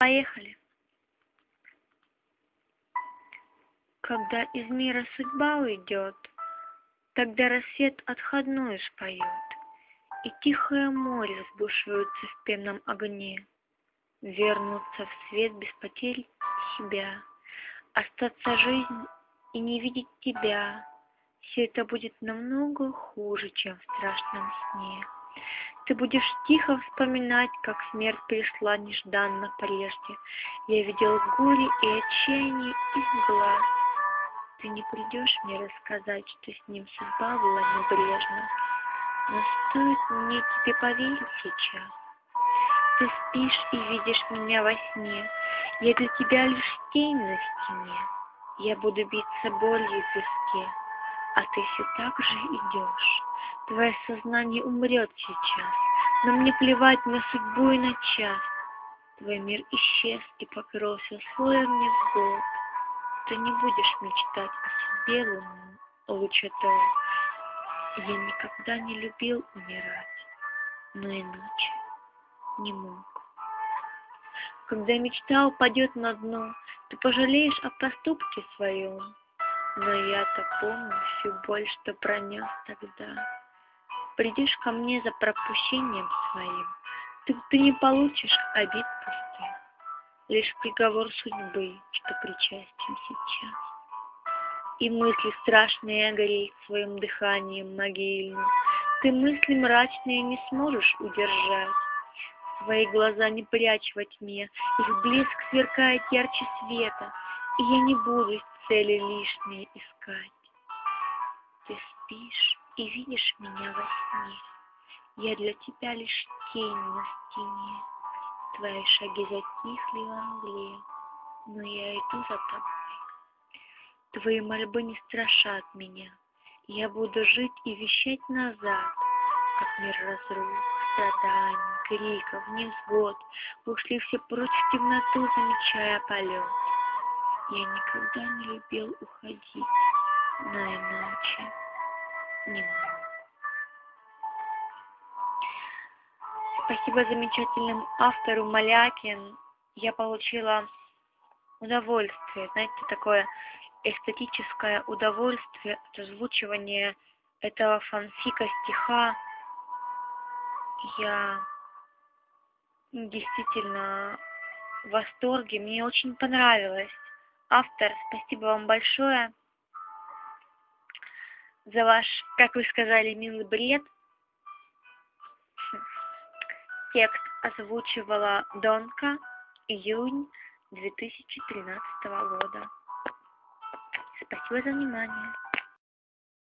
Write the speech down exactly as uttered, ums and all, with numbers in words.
Поехали. Когда из мира судьба уйдет, тогда рассвет отходной поет, и тихое море сбушуется в пенном огне. Вернуться в свет без потерь себя, остаться жизнь и не видеть тебя. Все это будет намного хуже, чем в страшном сне. Ты будешь тихо вспоминать, как смерть пришла нежданно прежде. Я видел горе и отчаяние из глаз. Ты не придешь мне рассказать, что с ним судьба была небрежна. Но стоит мне тебе поверить сейчас. Ты спишь и видишь меня во сне. Я для тебя лишь тень на стене. Я буду биться болью в виске, а ты все так же идешь. Твое сознание умрет сейчас, но мне плевать на судьбу и на час. Твой мир исчез и покрылся слоем невзгод. Ты не будешь мечтать о судьбе лунном лучатой. Я никогда не любил умирать, но иначе не мог. Когда мечта упадет на дно, ты пожалеешь о поступке своем. Но я-то помню всю боль, что пронес тогда. Придешь ко мне за пропущением своим, ты, ты не получишь обид пустых, лишь приговор судьбы, что причастен сейчас. И мысли страшные огреть своим дыханием могильным. Ты мысли мрачные не сможешь удержать. Свои глаза не прячь во тьме, их блеск сверкает ярче света, и я не буду цели лишние искать. Ты спишь и видишь меня во сне, я для тебя лишь тень на стене. Твои шаги затихли во мгле, но я иду за тобой. Твои мольбы не страшат меня, я буду жить и вещать назад, как мир разрух, страданий, криков, невзгод. Ушли все прочь в темноту, замечая полет. Я никогда не любил уходить, но иначе не мог. Спасибо замечательному автору Малякин. Я получила удовольствие, знаете, такое эстетическое удовольствие от озвучивания этого фанфика, стиха. Я действительно в восторге, мне очень понравилось. Автор, спасибо вам большое за ваш, как вы сказали, милый бред. Текст озвучивала Донка, июнь две тысячи тринадцатого года. Спасибо за внимание.